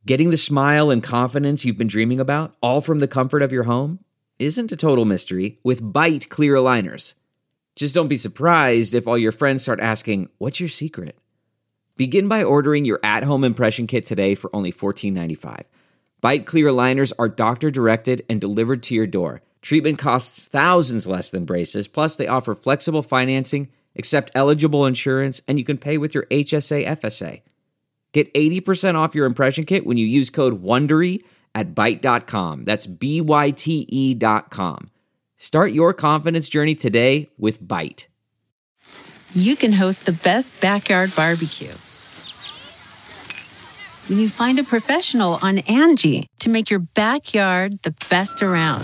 Getting the smile and confidence you've been dreaming about, all from the comfort of your home, isn't a total mystery with Byte clear aligners. Just don't be surprised if all your friends start asking, "What's your secret?" Begin by ordering your at-home impression kit today for only $14.95. Byte clear aligners are doctor-directed and delivered to your door. Treatment costs thousands less than braces, plus they offer flexible financing, accept eligible insurance, and you can pay with your HSA FSA. Get 80% off your impression kit when you use code WONDERY at Byte.com. That's BYTE.com. Start your confidence journey today with Byte. You can host the best backyard barbecue when you find a professional on Angie to make your backyard the best around.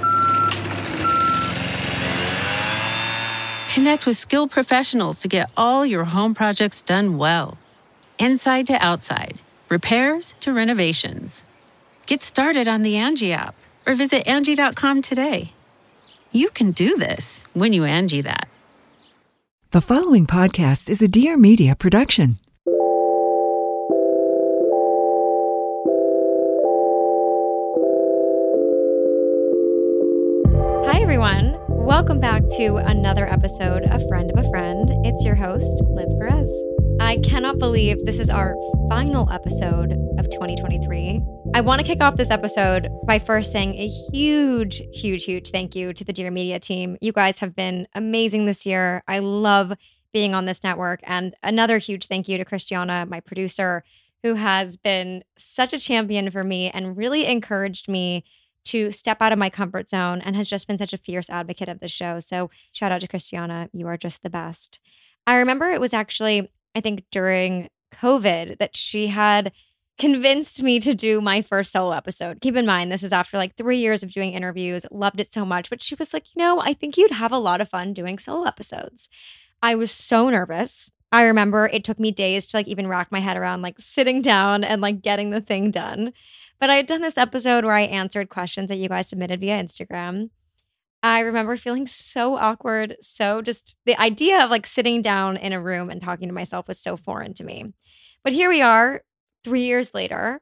Connect with skilled professionals to get all your home projects done well. Inside to outside, repairs to renovations. Get started on the Angie app or visit Angie.com today. You can do this when you Angie that. The following podcast is a Dear Media production. Hi, everyone. Welcome back to another episode of Friend of a Friend. It's your host, Liv Perez. I cannot believe this is our final episode of 2023. I want to kick off this episode by first saying a huge thank you to the Dear Media team. You guys have been amazing this year. I love being on this network. And another huge thank you to Christiana, my producer, who has been such a champion for me and really encouraged me to step out of my comfort zone and has just been such a fierce advocate of the show. So shout out to Christiana. You are just the best. I remember it was actually, I think during COVID, that she had convinced me to do my first solo episode. Keep in mind, this is after like 3 years of doing interviews, loved it so much, but she was like, I think you'd have a lot of fun doing solo episodes. I was so nervous. I remember it took me days to like even rack my head around like sitting down and like getting the thing done. But I had done this episode where I answered questions that you guys submitted via Instagram. I remember feeling so awkward. So just the idea of like sitting down in a room and talking to myself was so foreign to me. But here we are 3 years later.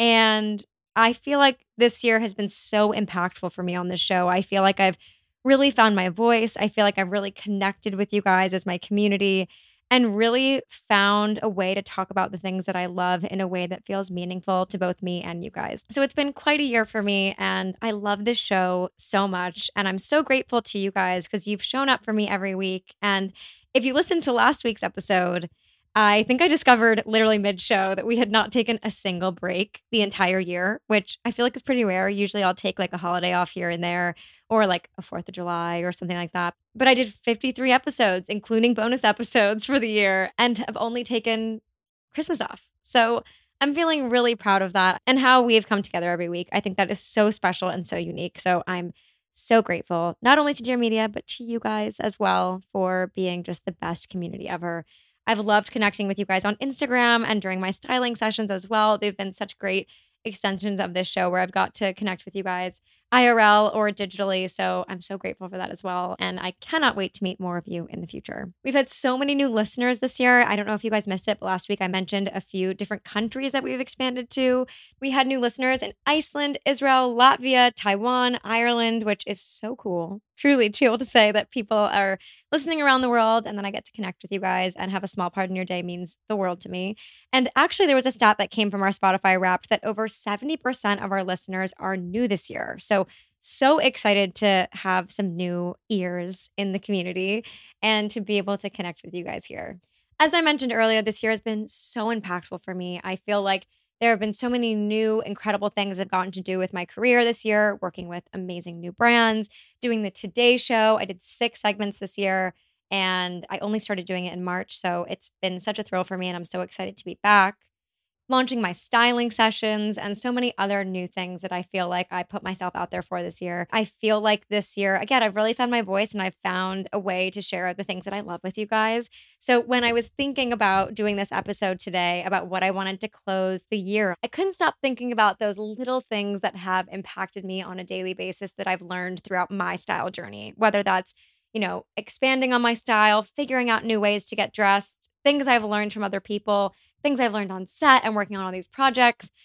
And I feel like this year has been so impactful for me on this show. I feel like I've really found my voice. I feel like I've really connected with you guys as my community and really found a way to talk about the things that I love in a way that feels meaningful to both me and you guys. So it's been quite a year for me, and I love this show so much. And I'm so grateful to you guys because you've shown up for me every week. And if you listened to last week's episode, I think I discovered literally mid-show that we had not taken a single break the entire year, which I feel like is pretty rare. Usually I'll take like a holiday off here and there, or like a 4th of July or something like that. But I did 53 episodes, including bonus episodes for the year, and have only taken Christmas off. So I'm feeling really proud of that and how we have come together every week. I think that is so special and so unique. So I'm so grateful, not only to Dear Media, but to you guys as well for being just the best community ever. I've loved connecting with you guys on Instagram and during my styling sessions as well. They've been such great extensions of this show where I've got to connect with you guys IRL or digitally. So I'm so grateful for that as well. And I cannot wait to meet more of you in the future. We've had so many new listeners this year. I don't know if you guys missed it, but last week I mentioned a few different countries that we've expanded to. We had new listeners in Iceland, Israel, Latvia, Taiwan, Ireland, which is so cool. Truly to be able to say that people are listening around the world, and then I get to connect with you guys and have a small part in your day means the world to me. And actually, there was a stat that came from our Spotify Wrapped that over 70% of our listeners are new this year. So excited to have some new ears in the community and to be able to connect with you guys here. As I mentioned earlier, this year has been so impactful for me. I feel like there have been so many new, incredible things I've gotten to do with my career this year, working with amazing new brands, doing the Today Show. I did 6 segments this year, and I only started doing it in March. So it's been such a thrill for me, and I'm so excited to be back. Launching my styling sessions and so many other new things that I feel like I put myself out there for this year. I feel like this year, again, I've really found my voice and I've found a way to share the things that I love with you guys. So when I was thinking about doing this episode today about what I wanted to close the year, I couldn't stop thinking about those little things that have impacted me on a daily basis that I've learned throughout my style journey, whether that's, expanding on my style, figuring out new ways to get dressed, things I've learned from other people, things I've learned on set and working on all these projects.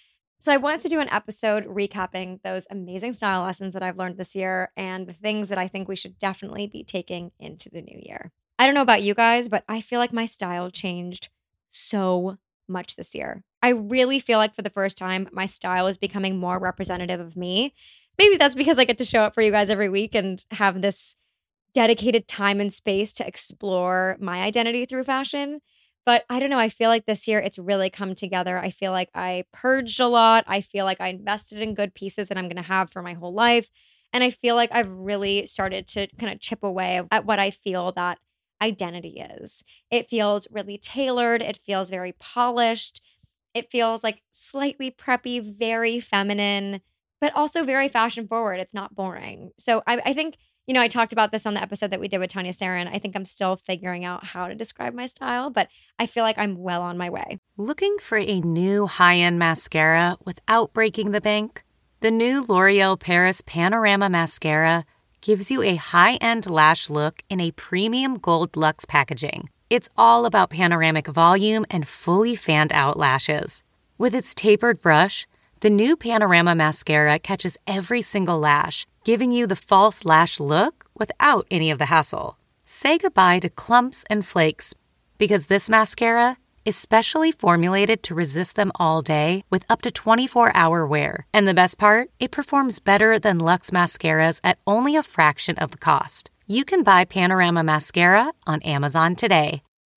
So I wanted to do an episode recapping those amazing style lessons that I've learned this year and the things that I think we should definitely be taking into the new year. I don't know about you guys, but I feel like my style changed so much this year. I really feel like for the first time, my style is becoming more representative of me. Maybe that's because I get to show up for you guys every week and have this dedicated time and space to explore my identity through fashion. But I don't know. I feel like this year it's really come together. I feel like I purged a lot. I feel like I invested in good pieces that I'm going to have for my whole life. And I feel like I've really started to kind of chip away at what I feel that identity is. It feels really tailored. It feels very polished. It feels like slightly preppy, very feminine, but also very fashion forward. It's not boring. So I think, I talked about this on the episode that we did with Tanya Sarin. I think I'm still figuring out how to describe my style, but I feel like I'm well on my way. Looking for a new high-end mascara without breaking the bank? The new L'Oreal Paris Panorama Mascara gives you a high-end lash look in a premium gold luxe packaging. It's all about panoramic volume and fully fanned-out lashes. With its tapered brush, the new Panorama Mascara catches every single lash, giving you the false lash look without any of the hassle. Say goodbye to clumps and flakes because this mascara is specially formulated to resist them all day with up to 24-hour wear. And the best part? It performs better than Luxe mascaras at only a fraction of the cost. You can buy Panorama Mascara on Amazon today.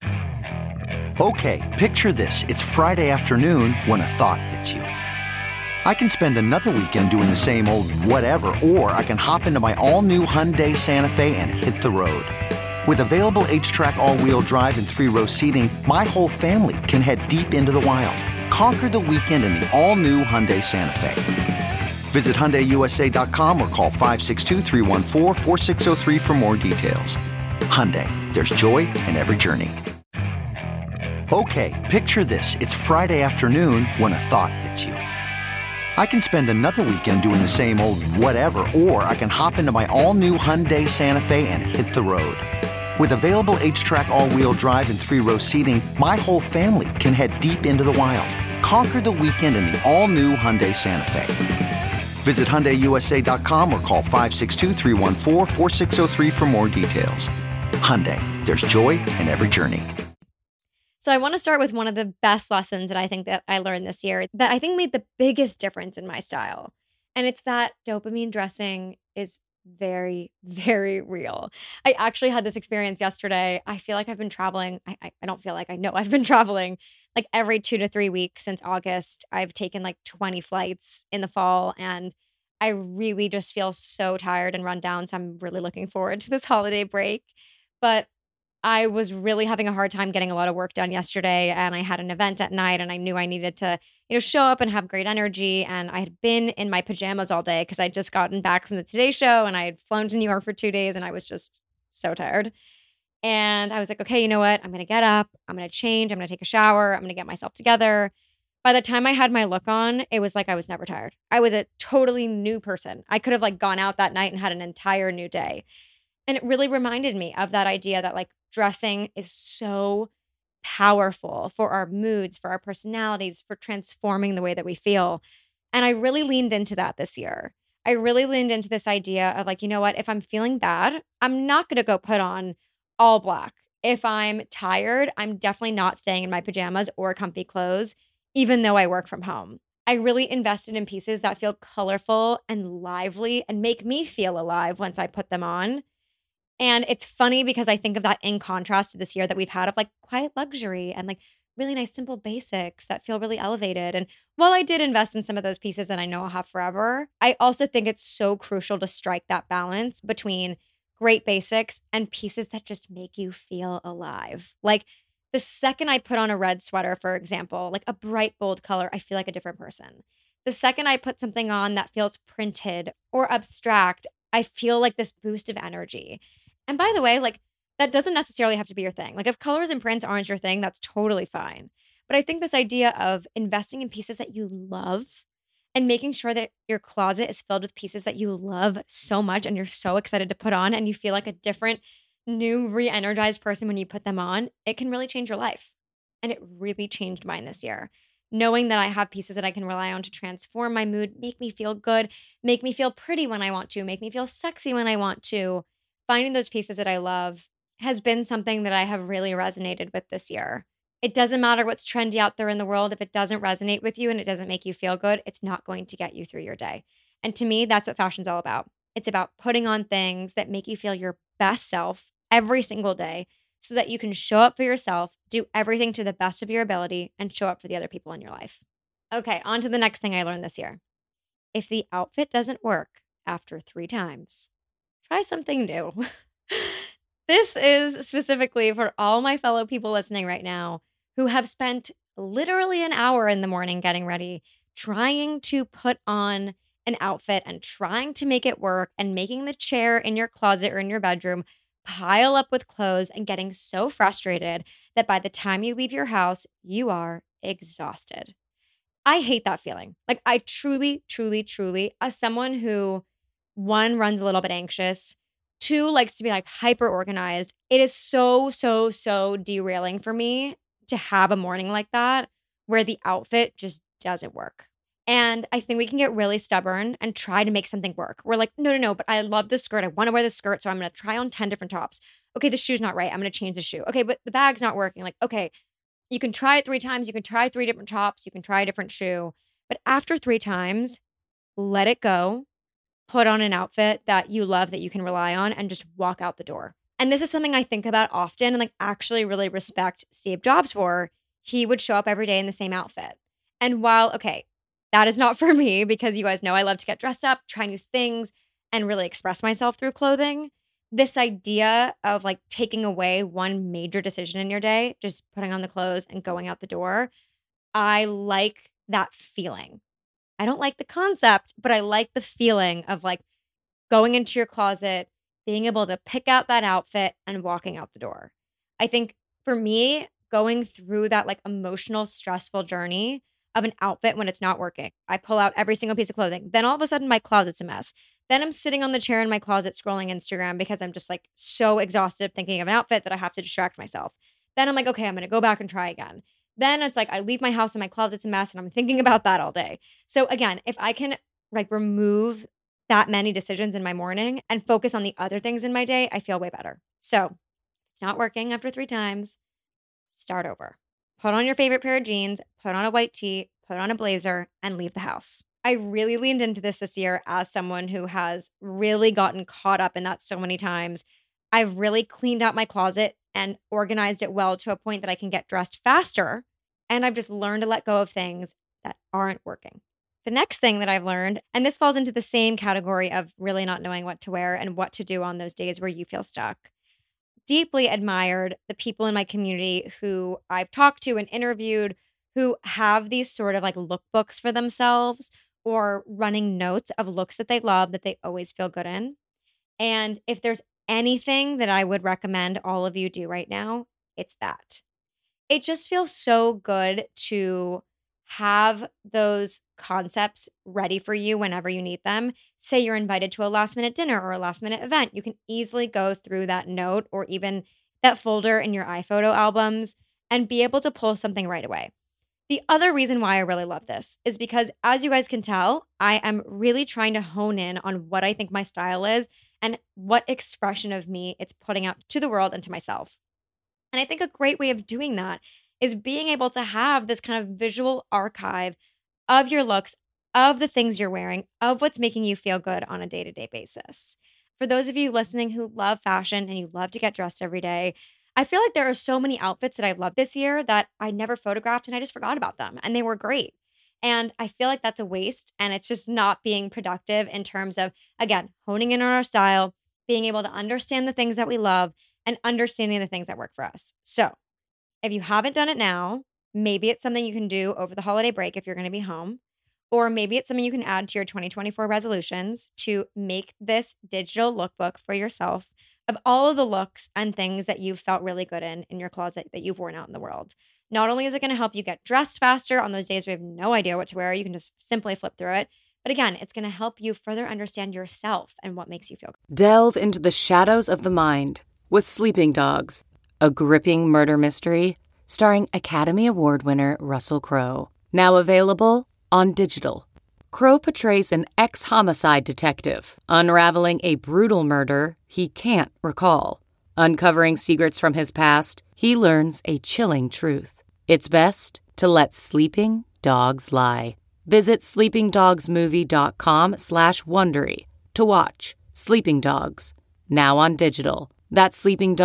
Okay, picture this. It's Friday afternoon when a thought hits you. I can spend another weekend doing the same old whatever, or I can hop into my all-new Hyundai Santa Fe and hit the road. With available H-Track all-wheel drive and 3-row seating, my whole family can head deep into the wild. Conquer the weekend in the all-new Hyundai Santa Fe. Visit HyundaiUSA.com or call 562-314-4603 for more details. Hyundai, there's joy in every journey. Okay, picture this. It's Friday afternoon when a thought hits you. I can spend another weekend doing the same old whatever, or I can hop into my all-new Hyundai Santa Fe and hit the road. With available H-Track all-wheel drive and 3-row seating, my whole family can head deep into the wild. Conquer the weekend in the all-new Hyundai Santa Fe. Visit HyundaiUSA.com or call 562-314-4603 for more details. Hyundai, there's joy in every journey. So I want to start with one of the best lessons that I think that I learned this year that I think made the biggest difference in my style. And it's that dopamine dressing is very, very real. I actually had this experience yesterday. I feel like I've been traveling. I don't feel like I know I've been traveling like every 2 to 3 weeks since August. I've taken like 20 flights in the fall and I really just feel so tired and run down. So I'm really looking forward to this holiday break. But I was really having a hard time getting a lot of work done yesterday, and I had an event at night, and I knew I needed to, show up and have great energy. And I had been in my pajamas all day because I'd just gotten back from the Today Show, and I had flown to New York for 2 days, and I was just so tired. And I was like, okay, you know what? I'm going to get up. I'm going to change. I'm going to take a shower. I'm going to get myself together. By the time I had my look on, it was like I was never tired. I was a totally new person. I could have like gone out that night and had an entire new day. And it really reminded me of that idea that like dressing is so powerful for our moods, for our personalities, for transforming the way that we feel. And I really leaned into that this year. I really leaned into this idea of like, you know what? If I'm feeling bad, I'm not going to go put on all black. If I'm tired, I'm definitely not staying in my pajamas or comfy clothes, even though I work from home. I really invested in pieces that feel colorful and lively and make me feel alive once I put them on. And it's funny because I think of that in contrast to this year that we've had of like quiet luxury and like really nice, simple basics that feel really elevated. And while I did invest in some of those pieces and I know I'll have forever, I also think it's so crucial to strike that balance between great basics and pieces that just make you feel alive. Like the second I put on a red sweater, for example, like a bright, bold color, I feel like a different person. The second I put something on that feels printed or abstract, I feel like this boost of energy. And by the way, like that doesn't necessarily have to be your thing. Like if colors and prints aren't your thing, that's totally fine. But I think this idea of investing in pieces that you love and making sure that your closet is filled with pieces that you love so much and you're so excited to put on and you feel like a different, new, re-energized person when you put them on, it can really change your life. And it really changed mine this year. knowing that I have pieces that I can rely on to transform my mood, make me feel good, make me feel pretty when I want to, make me feel sexy when I want to. Finding those pieces that I love has been something that I have really resonated with this year. It doesn't matter what's trendy out there in the world. If it doesn't resonate with you and it doesn't make you feel good, it's not going to get you through your day. And to me, that's what fashion's all about. It's about putting on things that make you feel your best self every single day so that you can show up for yourself, do everything to the best of your ability, and show up for the other people in your life. Okay, on to the next thing I learned this year. If the outfit doesn't work after 3 times, try something new. This is specifically for all my fellow people listening right now who have spent literally an hour in the morning getting ready, trying to put on an outfit and trying to make it work and making the chair in your closet or in your bedroom pile up with clothes and getting so frustrated that by the time you leave your house, you are exhausted. I hate that feeling. Like I truly, as someone who, 1, runs a little bit anxious, 2, likes to be like hyper organized, it is so derailing for me to have a morning like that where the outfit just doesn't work. And I think we can get really stubborn and try to make something work. We're like, no, but I love this skirt. I want to wear this skirt. So I'm going to try on 10 different tops. Okay, the shoe's not right. I'm going to change the shoe. Okay, but the bag's not working. Like, okay, you can try it 3 times. You can try 3 different tops. You can try a different shoe. But after 3 times, let it go. Put on an outfit that you love, that you can rely on, and just walk out the door. And this is something I think about often and like actually really respect Steve Jobs for. He would show up every day in the same outfit. And while, okay, that is not for me because you guys know I love to get dressed up, try new things, and really express myself through clothing. This idea of like taking away one major decision in your day, just putting on the clothes and going out the door, I like that feeling. I don't like the concept, but I like the feeling of like going into your closet, being able to pick out that outfit and walking out the door. I think for me, going through that like emotional, stressful journey of an outfit when it's not working, I pull out every single piece of clothing. Then all of a sudden my closet's a mess. Then I'm sitting on the chair in my closet scrolling Instagram because I'm just like so exhausted thinking of an outfit that I have to distract myself. Then I'm like, okay, I'm going to go back and try again. Then it's like I leave my house and my closet's a mess and I'm thinking about that all day. So again, if I can like remove that many decisions in my morning and focus on the other things in my day, I feel way better. So if it's not working after 3 times, start over. Put on your favorite pair of jeans, put on a white tee, put on a blazer, and leave the house. I really leaned into this year as someone who has really gotten caught up in that so many times. I've really cleaned out my closet and organized it well to a point that I can get dressed faster. And I've just learned to let go of things that aren't working. The next thing that I've learned, and this falls into the same category of really not knowing what to wear and what to do on those days where you feel stuck. Deeply admired the people in my community who I've talked to and interviewed who have these sort of like lookbooks for themselves or running notes of looks that they love that they always feel good in. And if there's anything that I would recommend all of you do right now, it's that. It just feels so good to have those concepts ready for you whenever you need them. Say you're invited to a last minute dinner or a last minute event. You can easily go through that note or even that folder in your iPhoto albums and be able to pull something right away. The other reason why I really love this is because, as you guys can tell, I am really trying to hone in on what I think my style is and what expression of me it's putting out to the world and to myself. And I think a great way of doing that is being able to have this kind of visual archive of your looks, of the things you're wearing, of what's making you feel good on a day-to-day basis. For those of you listening who love fashion and you love to get dressed every day, I feel like there are so many outfits that I've loved this year that I never photographed and I just forgot about them and they were great. And I feel like that's a waste and it's just not being productive in terms of, again, honing in on our style, being able to understand the things that we love and understanding the things that work for us. So if you haven't done it now, maybe it's something you can do over the holiday break if you're going to be home, or maybe it's something you can add to your 2024 resolutions to make this digital lookbook for yourself of all of the looks and things that you've felt really good in your closet that you've worn out in the world. Not only is it going to help you get dressed faster on those days where you have no idea what to wear, you can just simply flip through it. But again, it's going to help you further understand yourself and what makes you feel good. Delve into the shadows of the mind with Sleeping Dogs, a gripping murder mystery starring Academy Award winner Russell Crowe. Now available on digital. Crow portrays an ex-homicide detective unraveling a brutal murder he can't recall. Uncovering secrets from his past, he learns a chilling truth. It's best to let sleeping dogs lie. Visit sleepingdogsmovie.com/Wondery to watch Sleeping Dogs, now on digital. That's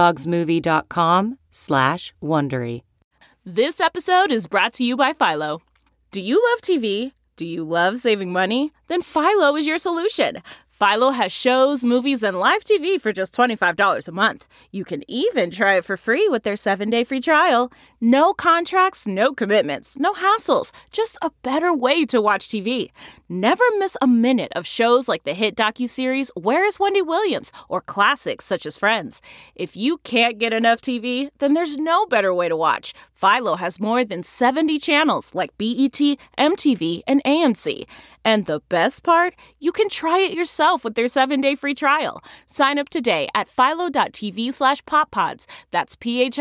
sleepingdogsmovie.com/Wondery. This episode is brought to you by Philo. Do you love TV? Do you love saving money? Then Philo is your solution. Philo has shows, movies, and live TV for just $25 a month. You can even try it for free with their 7-day free trial. No contracts, no commitments, no hassles. Just a better way to watch TV. Never miss a minute of shows like the hit docuseries Where is Wendy Williams? Or classics such as Friends. If you can't get enough TV, then there's no better way to watch. Philo has more than 70 channels like BET, MTV, and AMC. And the best part? You can try it yourself with their 7-day free trial. Sign up today at philo.tv/poppods. That's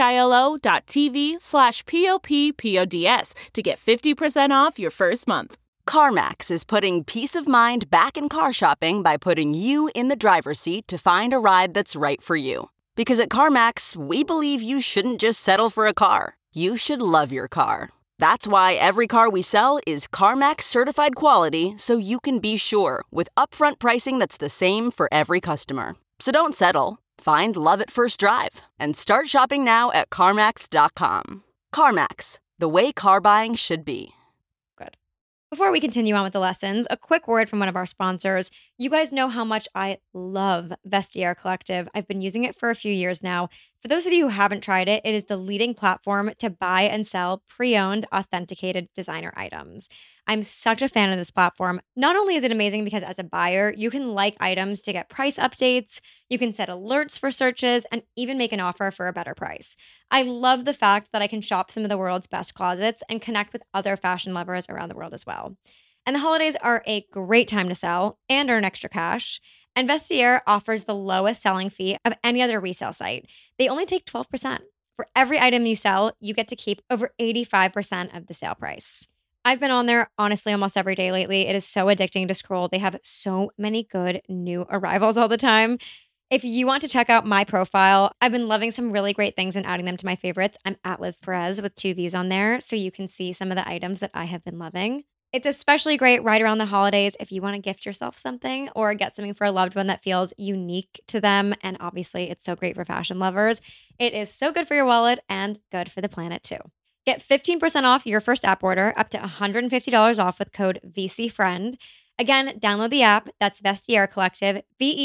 philo.tv/POPPODS to get 50% off your first month. CarMax is putting peace of mind back in car shopping by putting you in the driver's seat to find a ride that's right for you. Because at CarMax, we believe you shouldn't just settle for a car. You should love your car. That's why every car we sell is CarMax certified quality, so you can be sure with upfront pricing that's the same for every customer. So don't settle. Find love at first drive and start shopping now at CarMax.com. CarMax, the way car buying should be. Good. Before we continue on with the lessons, a quick word from one of our sponsors. You guys know how much I love Vestiaire Collective. I've been using it for a few years now. For those of you who haven't tried it, it is the leading platform to buy and sell pre-owned, authenticated designer items. I'm such a fan of this platform. Not only is it amazing because as a buyer, you can like items to get price updates, you can set alerts for searches, and even make an offer for a better price. I love the fact that I can shop some of the world's best closets and connect with other fashion lovers around the world as well. And the holidays are a great time to sell and earn extra cash. And Vestiaire offers the lowest selling fee of any other resale site. They only take 12%. For every item you sell, you get to keep over 85% of the sale price. I've been on there, honestly, almost every day lately. It is so addicting to scroll. They have so many good new arrivals all the time. If you want to check out my profile, I've been loving some really great things and adding them to my favorites. I'm at Liv Perez with 2 V's on there, so you can see some of the items that I have been loving. It's especially great right around the holidays if you want to gift yourself something or get something for a loved one that feels unique to them. And obviously, it's so great for fashion lovers. It is so good for your wallet and good for the planet too. Get 15% off your first app order, up to $150 off with code VCFriend. Again, download the app. That's Vestiaire Collective,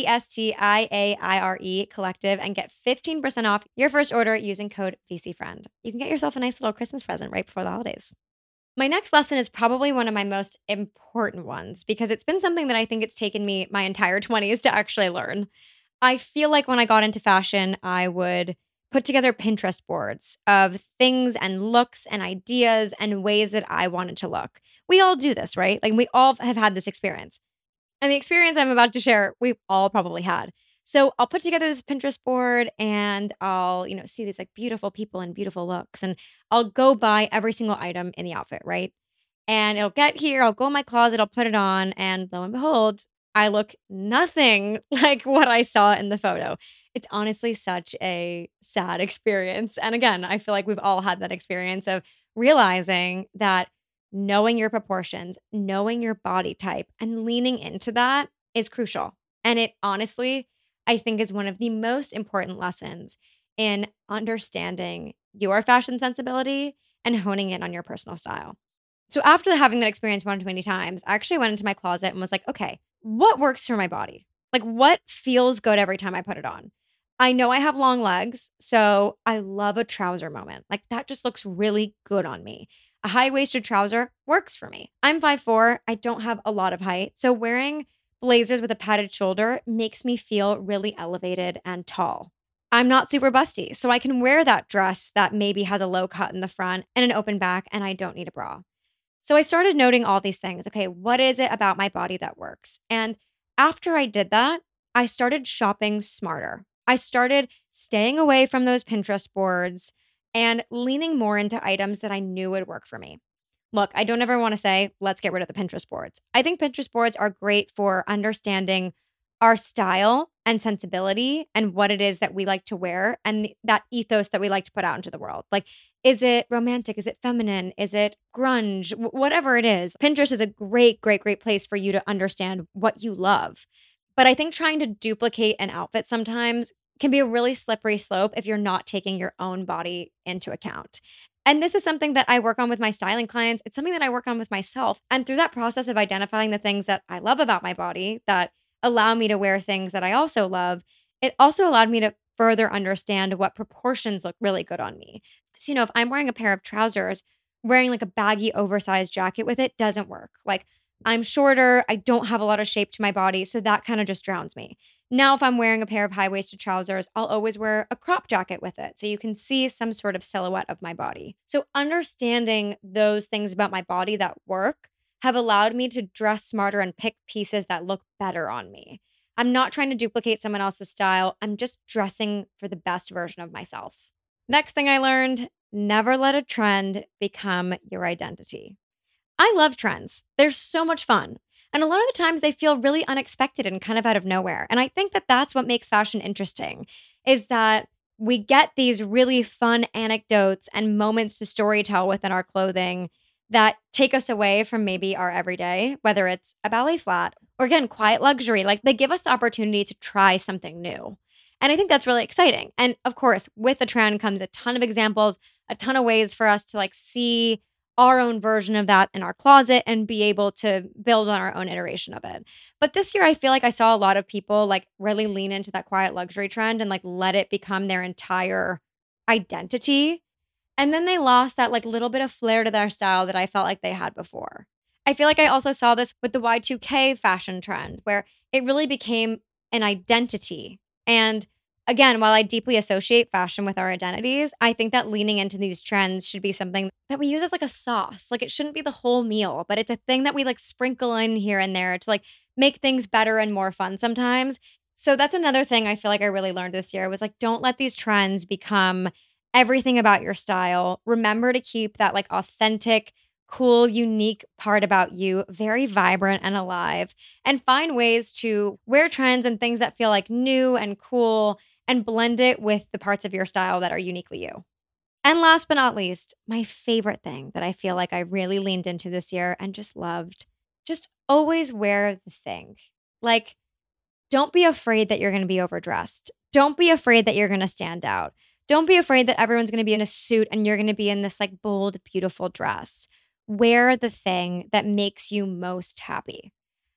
VESTIAIRE Collective, and get 15% off your first order using code VCFriend. You can get yourself a nice little Christmas present right before the holidays. My next lesson is probably one of my most important ones because it's been something that I think it's taken me my entire 20s to actually learn. I feel like when I got into fashion, I would put together Pinterest boards of things and looks and ideas and ways that I wanted to look. We all do this, right? Like we all have had this experience. And the experience I'm about to share, we've all probably had. So I'll put together this Pinterest board and I'll, see these like beautiful people and beautiful looks. And I'll go buy every single item in the outfit, right? And it'll get here, I'll go in my closet, I'll put it on, and lo and behold, I look nothing like what I saw in the photo. It's honestly such a sad experience. And again, I feel like we've all had that experience of realizing that knowing your proportions, knowing your body type, and leaning into that is crucial. And it honestly, I think, is one of the most important lessons in understanding your fashion sensibility and honing in on your personal style. So after having that experience one too many times, I actually went into my closet and was like, okay, what works for my body? Like what feels good every time I put it on? I know I have long legs, so I love a trouser moment. Like that just looks really good on me. A high-waisted trouser works for me. I'm 5'4", I don't have a lot of height, so wearing blazers with a padded shoulder makes me feel really elevated and tall. I'm not super busty, so I can wear that dress that maybe has a low cut in the front and an open back, and I don't need a bra. So I started noting all these things. Okay, what is it about my body that works? And after I did that, I started shopping smarter. I started staying away from those Pinterest boards and leaning more into items that I knew would work for me. Look, I don't ever want to say, let's get rid of the Pinterest boards. I think Pinterest boards are great for understanding our style and sensibility and what it is that we like to wear and that ethos that we like to put out into the world. Like, is it romantic? Is it feminine? Is it grunge? Whatever it is, Pinterest is a great, great, great place for you to understand what you love. But I think trying to duplicate an outfit sometimes can be a really slippery slope if you're not taking your own body into account. And this is something that I work on with my styling clients. It's something that I work on with myself. And through that process of identifying the things that I love about my body that allow me to wear things that I also love, it also allowed me to further understand what proportions look really good on me. So, if I'm wearing a pair of trousers, wearing like a baggy, oversized jacket with it doesn't work. Like, I'm shorter, I don't have a lot of shape to my body, so that kind of just drowns me. Now, if I'm wearing a pair of high-waisted trousers, I'll always wear a crop jacket with it so you can see some sort of silhouette of my body. So understanding those things about my body that work have allowed me to dress smarter and pick pieces that look better on me. I'm not trying to duplicate someone else's style. I'm just dressing for the best version of myself. Next thing I learned, never let a trend become your identity. I love trends. They're so much fun. And a lot of the times they feel really unexpected and kind of out of nowhere. And I think that that's what makes fashion interesting, is that we get these really fun anecdotes and moments to storytell within our clothing that take us away from maybe our everyday, whether it's a ballet flat or, again, quiet luxury. Like, they give us the opportunity to try something new. And I think that's really exciting. And of course, with the trend comes a ton of examples, a ton of ways for us to see our own version of that in our closet and be able to build on our own iteration of it. But this year, I feel like I saw a lot of people really lean into that quiet luxury trend and let it become their entire identity. And then they lost that little bit of flair to their style that I felt like they had before. I feel like I also saw this with the Y2K fashion trend, where it really became an identity. And again, while I deeply associate fashion with our identities, I think that leaning into these trends should be something that we use as a sauce. It shouldn't be the whole meal, but it's a thing that we sprinkle in here and there to make things better and more fun sometimes. So that's another thing I feel like I really learned this year was don't let these trends become everything about your style. Remember to keep that authentic, cool, unique part about you very vibrant and alive, and find ways to wear trends and things that feel new and cool and blend it with the parts of your style that are uniquely you. And last but not least, my favorite thing that I feel like I really leaned into this year and just loved, just always wear the thing. Don't be afraid that you're going to be overdressed. Don't be afraid that you're going to stand out. Don't be afraid that everyone's going to be in a suit and you're going to be in this bold, beautiful dress. Wear the thing that makes you most happy.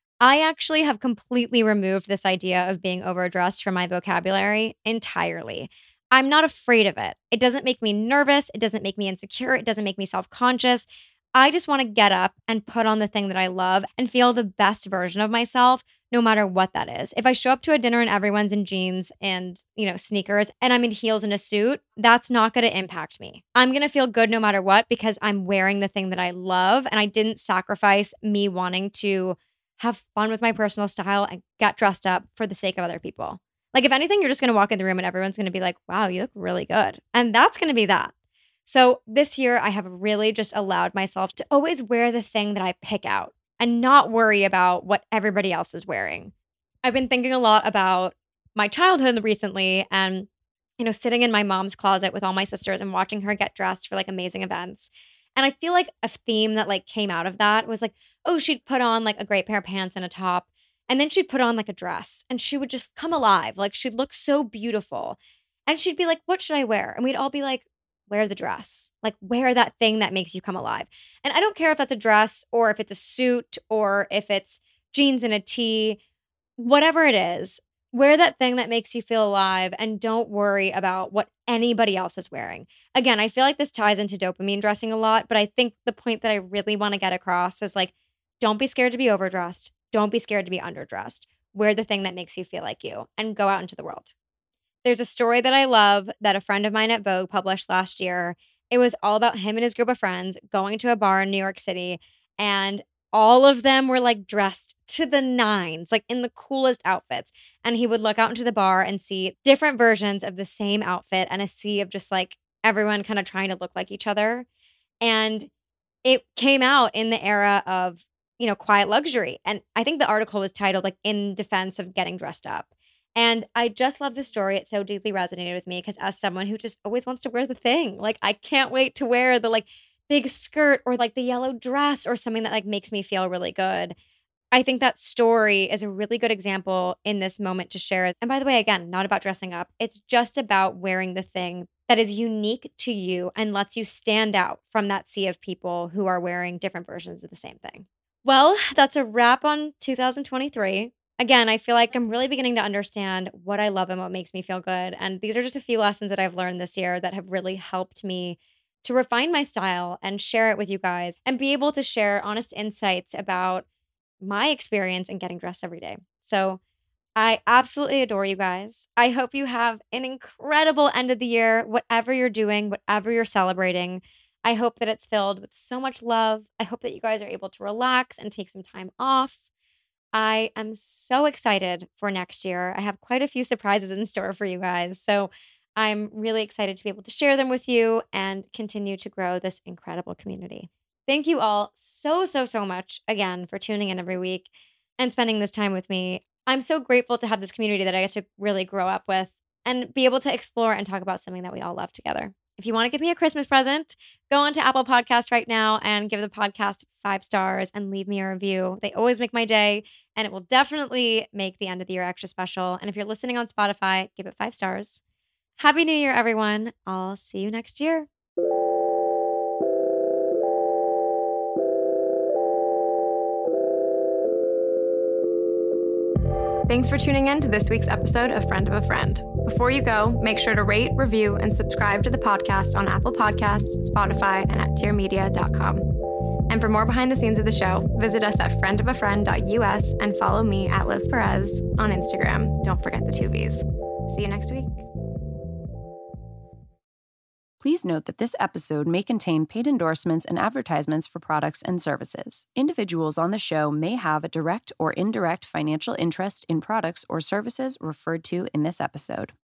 I actually have completely removed this idea of being overdressed from my vocabulary entirely. I'm not afraid of it. It doesn't make me nervous. It doesn't make me insecure. It doesn't make me self-conscious. I just want to get up and put on the thing that I love and feel the best version of myself, no matter what that is. If I show up to a dinner and everyone's in jeans and, sneakers and I'm in heels and a suit, that's not going to impact me. I'm going to feel good no matter what because I'm wearing the thing that I love and I didn't sacrifice me wanting to have fun with my personal style and get dressed up for the sake of other people. If anything, you're just going to walk in the room and everyone's going to be like, wow, you look really good. And that's going to be that. So this year, I have really just allowed myself to always wear the thing that I pick out and not worry about what everybody else is wearing. I've been thinking a lot about my childhood recently and, sitting in my mom's closet with all my sisters and watching her get dressed for amazing events. And I feel like a theme that came out of that was she'd put on a great pair of pants and a top. And then she'd put on a dress and she would just come alive. She'd look so beautiful. And she'd be like, what should I wear? And we'd all be like, wear the dress. Wear that thing that makes you come alive. And I don't care if that's a dress or if it's a suit or if it's jeans and a tee, whatever it is, wear that thing that makes you feel alive and don't worry about what anybody else is wearing. Again, I feel like this ties into dopamine dressing a lot, but I think the point that I really want to get across is don't be scared to be overdressed. Don't be scared to be underdressed. Wear the thing that makes you feel like you and go out into the world. There's a story that I love that a friend of mine at Vogue published last year. It was all about him and his group of friends going to a bar in New York City, and all of them were dressed to the nines, in the coolest outfits. And he would look out into the bar and see different versions of the same outfit and a sea of just everyone kind of trying to look like each other. And it came out in the era of, quiet luxury. And I think the article was titled like In Defense of Getting Dressed Up. And I just love the story. It so deeply resonated with me because as someone who just always wants to wear the thing, like I can't wait to wear the like big skirt or like the yellow dress or something that like makes me feel really good. I think that story is a really good example in this moment to share. And by the way, again, not about dressing up. It's just about wearing the thing that is unique to you and lets you stand out from that sea of people who are wearing different versions of the same thing. Well, that's a wrap on 2023. Again, I feel like I'm really beginning to understand what I love and what makes me feel good. And these are just a few lessons that I've learned this year that have really helped me to refine my style and share it with you guys and be able to share honest insights about my experience in getting dressed every day. So I absolutely adore you guys. I hope you have an incredible end of the year, whatever you're doing, whatever you're celebrating. I hope that it's filled with so much love. I hope that you guys are able to relax and take some time off. I am so excited for next year. I have quite a few surprises in store for you guys. So I'm really excited to be able to share them with you and continue to grow this incredible community. Thank you all so, so, so much again for tuning in every week and spending this time with me. I'm so grateful to have this community that I get to really grow up with and be able to explore and talk about something that we all love together. If you want to give me a Christmas present, go onto Apple Podcasts right now and give the podcast 5 stars and leave me a review. They always make my day, and it will definitely make the end of the year extra special. And if you're listening on Spotify, give it 5 stars. Happy New Year, everyone. I'll see you next year. Thanks for tuning in to this week's episode of Friend of a Friend. Before you go, make sure to rate, review, and subscribe to the podcast on Apple Podcasts, Spotify, and at dearmedia.com. And for more behind the scenes of the show, visit us at friendofafriend.us and follow me at Liv Perez on Instagram. Don't forget the 2 V's. See you next week. Please note that this episode may contain paid endorsements and advertisements for products and services. Individuals on the show may have a direct or indirect financial interest in products or services referred to in this episode.